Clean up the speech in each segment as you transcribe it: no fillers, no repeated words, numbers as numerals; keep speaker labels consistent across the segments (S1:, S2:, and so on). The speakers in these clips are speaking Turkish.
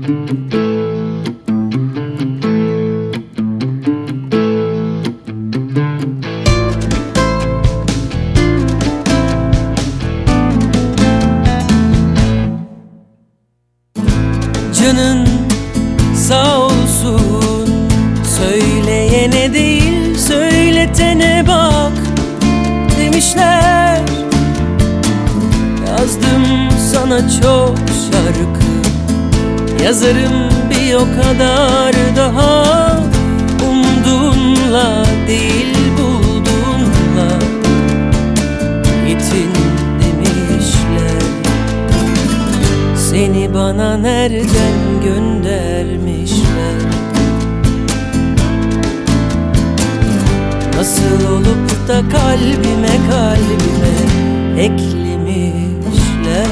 S1: Canın sağ olsun, söyleyene değil söyletene bak demişler. Yazdım sana çok şarkı, yazarım bir o kadar daha. Umduğunla değil bulduğunla yetin demişler. Seni bana nereden göndermişler? Nasıl olup da kalbime eklemişler?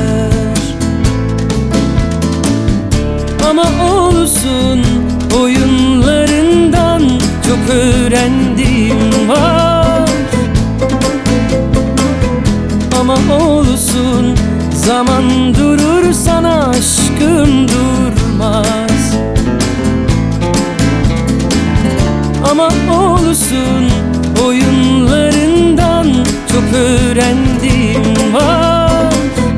S1: Ama olsun, oyunlarından çok öğrendiğim var. Ama olsun, zaman durur sana aşkım durmaz. Ama olsun, oyunlarından çok öğrendiğim var.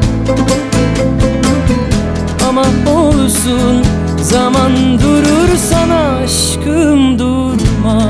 S1: Ama olsun, zaman durur sana aşkım durmaz.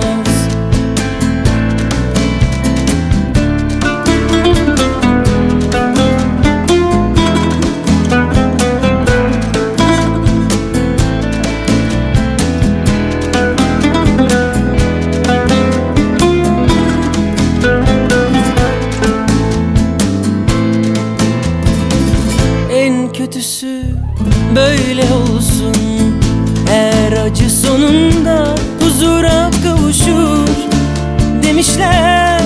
S1: En kötüsü böyle olsun, her acı sonunda huzura kavuşur demişler.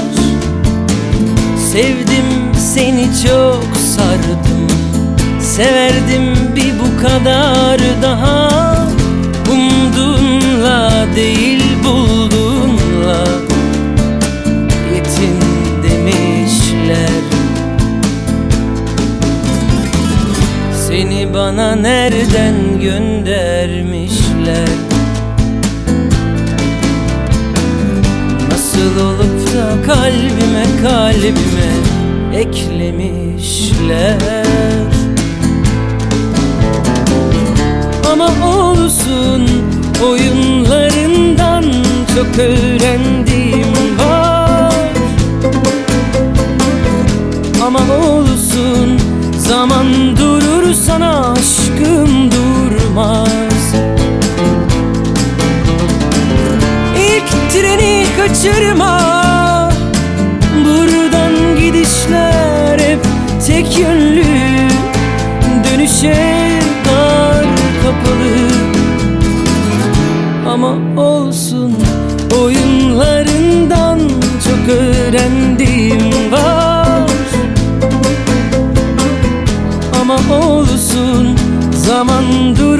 S1: Sevdim seni çok sardım, severdim bir bu kadar daha. Umduğunla değil bulduğunla yetin demişler. Seni bana nereden göndermişler? Nasıl olup da kalbime eklemişler? Ama olsun, oyunlarından çok öğrendiğim var. Ama olsun, zaman durur sana aşkım durmaz. İlk treni kaçırma, buradan gidişler hep tek yönlü. Dönüşe dar kapalı. Ama olsun, oyunlarından çok öğrendiğim var. Ama olsun, zaman dur.